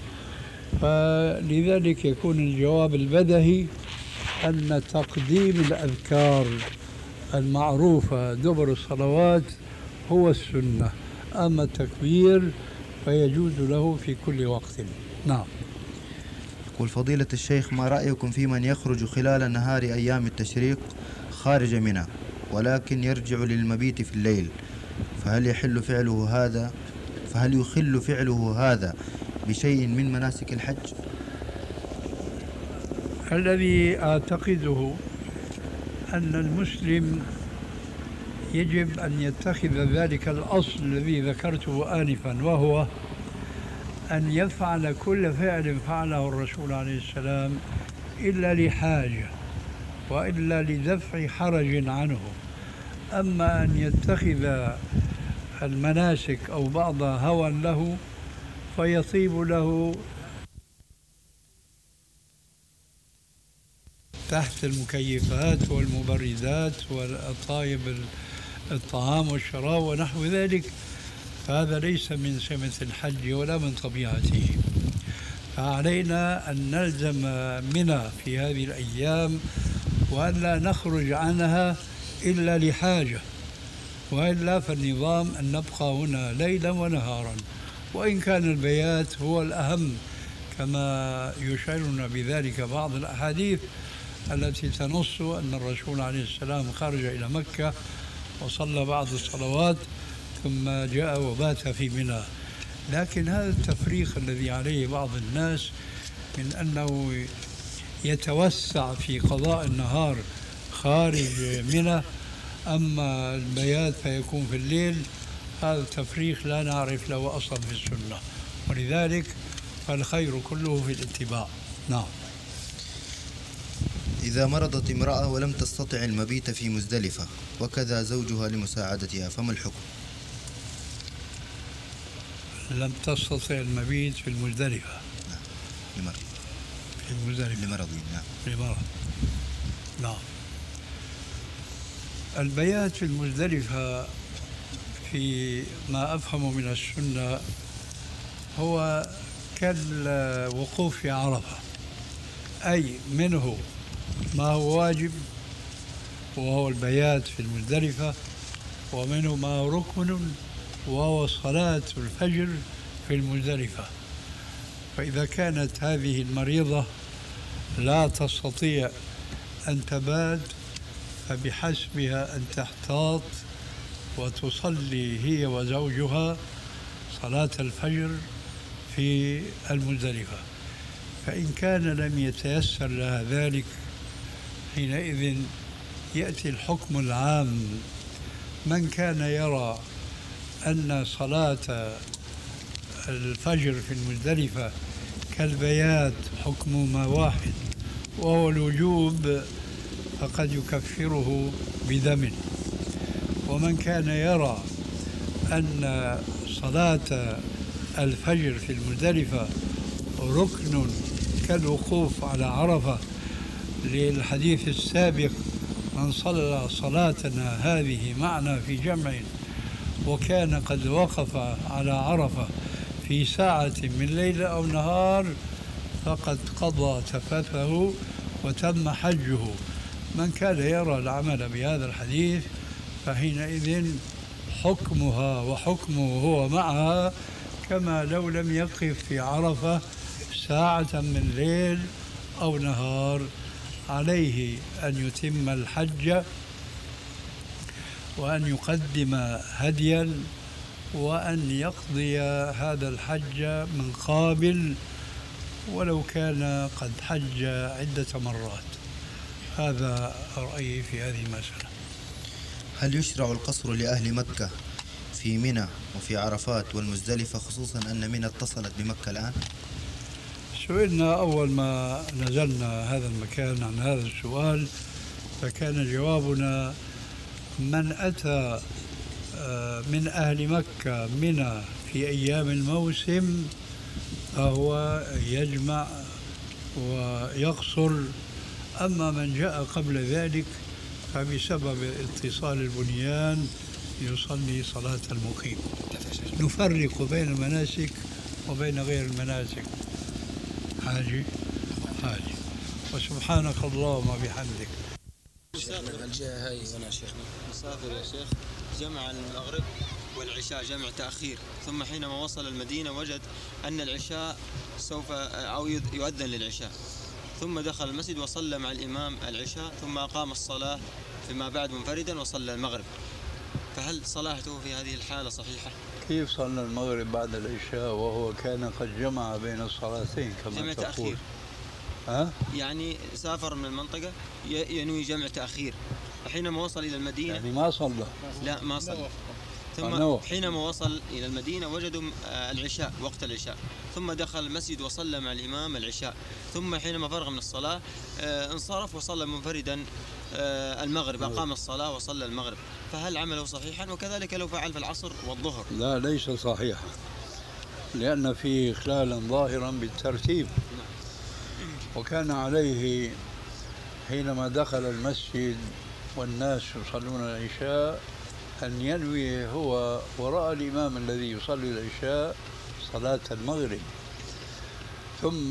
فلذلك يكون الجواب البدهي أن تقديم الأذكار المعروفة دبر الصلوات هو السنة، أما التكبير فيجوز له في كل وقت. نعم. يقول: فضيلة الشيخ، ما رأيكم في من يخرج خلال نهار أيام التشريق خارج منى ولكن يرجع للمبيت في الليل، فهل يحل فعله هذا فهل يخل فعله هذا بشيء من مناسك الحج؟ الذي أعتقده أن المسلم يجب أن يتخذ ذلك الأصل الذي ذكرته آنفا، وهو أن يفعل كل فعل فعله الرسول عليه السلام إلا لحاجة وإلا لدفع حرج عنه. أما أن يتخذ المناسك أو بعضها هوى له فيطيب له تحت المكيفات والمبردات والطايب الطعام والشراب ونحو ذلك، فهذا ليس من سمة الحج ولا من طبيعته. فعلينا أن نلزم منى في هذه الأيام وأن لا نخرج عنها إلا لحاجة، وإلا فالنظام أن نبقى هنا ليلا ونهارا، وإن كان البيات هو الأهم كما يشعرنا بذلك بعض الأحاديث التي تنص أن الرسول عليه السلام خرج إلى مكة وصلى بعض الصلوات ثم جاء وبات في منى. لكن هذا التفريق الذي عليه بعض الناس من أنه يتوسع في قضاء النهار خارج منى، أما البيات فيكون في الليل، هذا التفريق لا نعرف له أصلا في السنة، ولذلك فالخير كله في الاتباع. نعم. إذا مرضت امرأة ولم تستطع المبيت في مزدلفة وكذا زوجها لمساعدتها فما الحكم؟ لم تستطع المبيت في المزدلفة. نعم. لمرض. في المزدلفة. لمرض. نعم. لمرض. نعم. البيات في المزدلفة في ما أفهم من السنة هو كالوقوف في عرفة، أي منه ما هو واجب وهو البيات في المزدلفة، ومنه ما هو ركن وهو صلاة الفجر في المزدلفة. فإذا كانت هذه المريضة لا تستطيع أن تبات فبحسبها أن تحتاط وتصلي هي وزوجها صلاة الفجر في المزدلفة. فإن كان لم يتيسر لها ذلك حينئذ يأتي الحكم العام. من كان يرى أن صلاة الفجر في المزدلفة كالبيات حكمهما واحد وهو الوجوب فقد يكفره بدم، ومن كان يرى أن صلاة الفجر في المزدلفة ركن كالوقوف على عرفة للحديث السابق من صلى صلاتنا هذه معنا في جمع وكان قد وقف على عرفة في ساعة من ليل أو نهار فقد قضى تفثه وتم حجه. من كان يرى العمل بهذا الحديث فحينئذ حكمها وحكمه هو معها كما لو لم يقف في عرفة ساعة من ليل أو نهار. عليه أن يتم الحج وأن يقدم هديا وأن يقضي هذا الحج من قابل ولو كان قد حج عدة مرات. هذا رأيي في هذه المسألة. هل يشرع القصر لأهل مكة في منى وفي عرفات والمزدلفة، خصوصا أن منى اتصلت بمكة الآن؟ سئلنا أول ما نزلنا هذا المكان عن هذا السؤال فكان جوابنا من أتى من أهل مكة منى في أيام الموسم فهو يجمع ويقصر، أما من جاء قبل ذلك فبسبب اتصال البنيان يصلي صلاة المقيم. نفرق بين المناسك وبين غير المناسك. حاجي حاجي وسبحانك اللهم وبحمدك. الجهة هاي هنا شيخنا مسافر يا شيخ جمع المغرب والعشاء جمع تأخير، ثم حينما وصل المدينة وجد أن العشاء سوف أو يؤذن للعشاء، ثم دخل المسجد وصلى مع الإمام العشاء ثم أقام الصلاة فيما بعد منفردا وصلى المغرب، فهل صلاته في هذه الحالة صحيحة؟ كيف صلى المغرب بعد العشاء وهو كان قد جمع بين الصلاتين كما جمع تقول؟ تأخير. ها؟ يعني سافر من المنطقة ينوي جمع تأخير، حينما وصل إلى المدينة يعني ما صلى؟ لا ما صلى. ثم أنوه. حينما وصل إلى المدينة وجدوا العشاء وقت العشاء، ثم دخل المسجد وصلى مع الإمام العشاء، ثم حينما فرغ من الصلاة انصرف وصلى منفردا المغرب، أقام الصلاة وصلى المغرب، فهل عمله صحيحا؟ وكذلك لو فعل في العصر والظهر؟ لا ليس صحيحا، لأن فيه إخلالا ظاهرا بالترتيب. وكان عليه حينما دخل المسجد والناس يصلون العشاء أن ينوي هو وراء الإمام الذي يصلي العشاء صلاة المغرب، ثم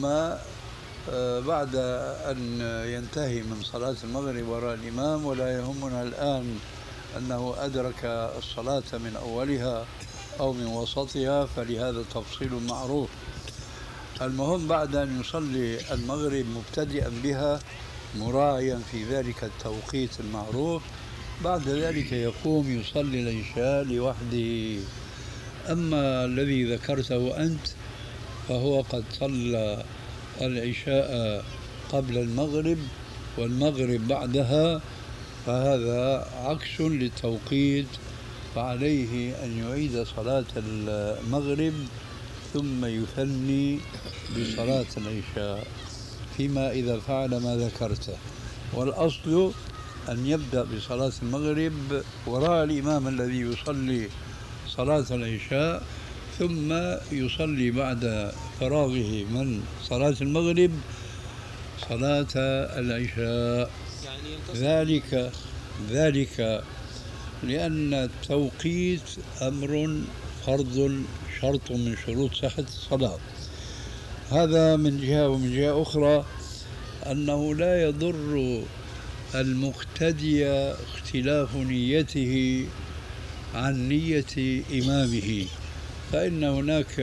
بعد أن ينتهي من صلاة المغرب وراء الإمام، ولا يهمنا الآن أنه أدرك الصلاة من أولها أو من وسطها فلهذا تفصيل معروف، المهم بعد أن يصلي المغرب مبتدئا بها مراعيا في ذلك التوقيت المعروف، بعد ذلك يقوم يصلي العشاء لوحده. أما الذي ذكرته أنت فهو قد صلى العشاء قبل المغرب والمغرب بعدها، فهذا عكس للتوقيت، فعليه أن يعيد صلاة المغرب ثم يثني بصلاة العشاء فيما إذا فعل ما ذكرته. والأصل أن يبدأ بصلاة المغرب وراء الإمام الذي يصلي صلاة العشاء، ثم يصلي بعد فراغه من صلاة المغرب صلاة العشاء. ذلك ذلك لأن التوقيت أمر فرض شرط من شروط صحة الصلاة. هذا من جهة. ومن جهة أخرى أنه لا يضر المقتدي اختلاف نيته عن نية إمامه، فإن هناك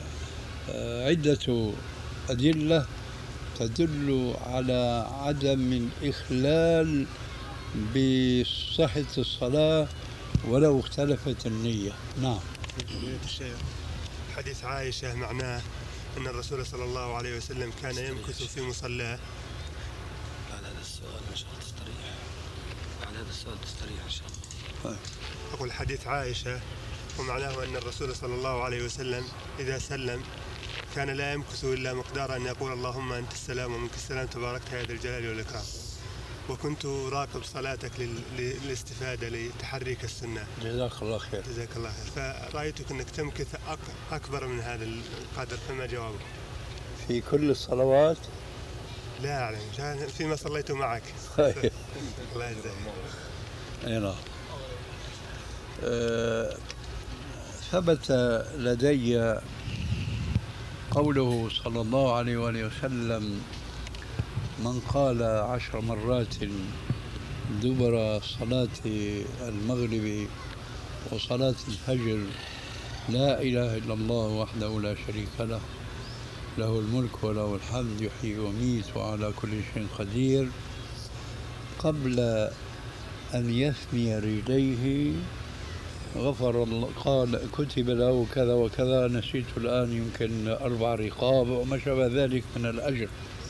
عدة أدلة تدل على عدم الإخلال بصحة الصلاة ولو اختلفت النية. نعم. الشيخ، حديث عائشة معناه أن الرسول صلى الله عليه وسلم كان يمكث في مصلاه. بعد هذا السؤال إن شاء الله تستريح. بعد هذا السؤال تستريح إن شاء الله. أقول حديث عائشة ومعناه أن الرسول صلى الله عليه وسلم إذا سلم كان لا يمكث إلا مقدار أن يقول اللهم أنت السلام ومنك السلام تباركت يا ذا الجلال والإكرام. وكنت راقب صلاتك للاستفادة لتحريك السنة. جزاك الله خير. جزاك الله خير. فرأيتك أنك تمكث أكبر من هذا القدر، فما جوابك؟ في كل الصلوات؟ لا أعلم، فيما صليت معك. الله يجزاك. أي نعم. أه ثبت لدي قوله صلى الله عليه وآله وسلم: من قال عشر مرات دبر صلاة المغرب وصلاة الفجر لا إله إلا الله وحده لا شريك له، له الملك وله الحمد يحيي ويميت وعلى كل شيء قدير، قبل أن يثني رجليه غفر الله، قال كتب له كذا وكذا، نسيت الآن، يمكن أربع رقاب وما شابه ذلك من الأجر.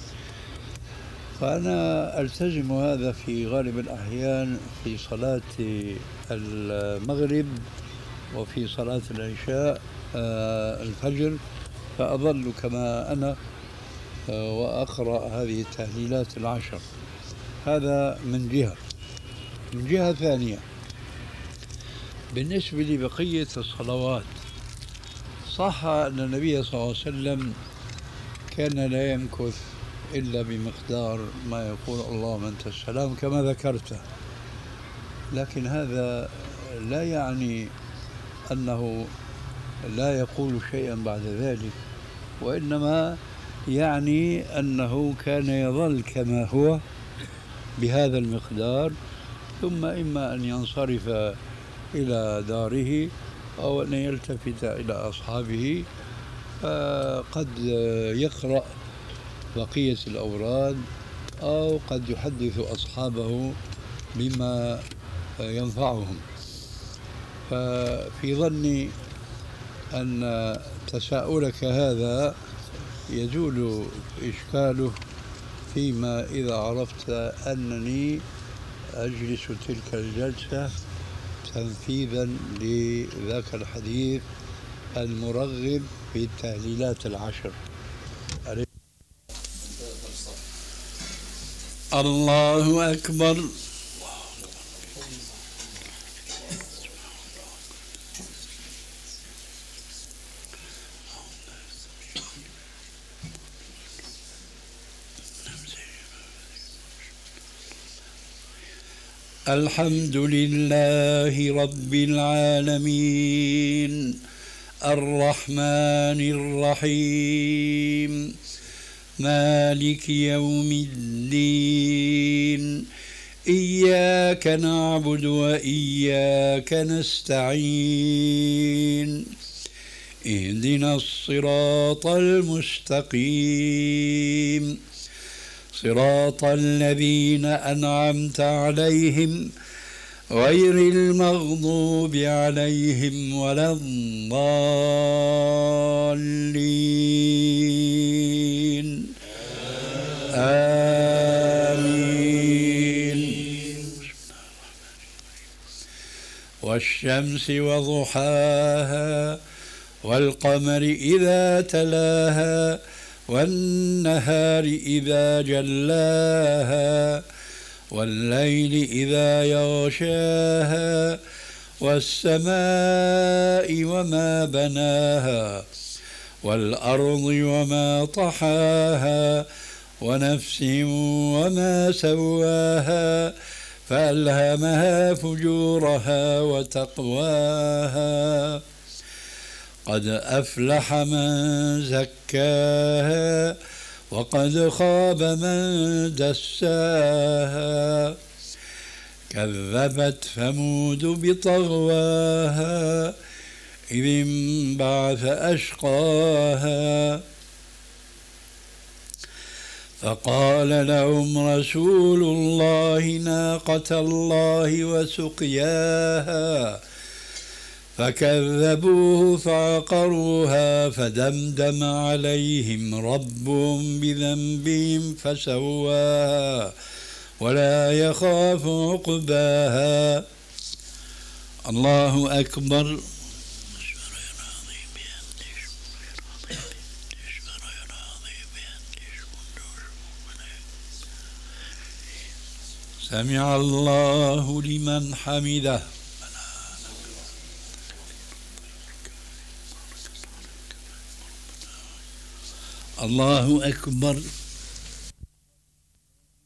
فأنا ألتزم هذا في غالب الأحيان في صلاة المغرب وفي صلاة العشاء الفجر، فأظل كما أنا وأقرأ هذه التهليلات العشر. هذا من جهة. من جهة ثانية، بالنسبة لبقية الصلوات صح أن النبي صلى الله عليه وسلم كان لا يمكث إلا بمقدار ما يقول اللهم أنت السلام كما ذكرت، لكن هذا لا يعني أنه لا يقول شيئا بعد ذلك، وإنما يعني أنه كان يظل كما هو بهذا المقدار، ثم إما أن ينصرف إلى داره أو أن يلتفت إلى أصحابه، قد يقرأ بقية الأوراد أو قد يحدث أصحابه بما ينفعهم. ففي ظني أن تساؤلك هذا يزول إشكاله فيما إذا عرفت أنني أجلس تلك الجلسة تنفيذا لذاك الحديث المرغب في التهليلات العشر. الله أكبر. الحمد لله رب العالمين الرحمن الرحيم مالك يوم الدين إياك نعبد وإياك نستعين اهدنا الصراط المستقيم صراط الذين أنعمت عليهم غير المغضوب عليهم ولا الضالين آمين. والشمس وضحاها والقمر إذا تلاها والنهار إذا جلاها والليل إذا يغشاها والسماء وما بناها والأرض وما طحاها ونفس وما سواها فألهمها فجورها وتقواها قد أفلح من زكاها وقد خاب من دساها كذبت ثمود بطغواها إذ انبعث أشقاها فقال لهم رسول الله ناقة الله وسقياها فكذبوه فعقروها فدمدم عليهم ربهم بذنبهم فسواها ولا يخاف عقباها. الله أكبر. سمع الله لمن حمده. الله أكبر.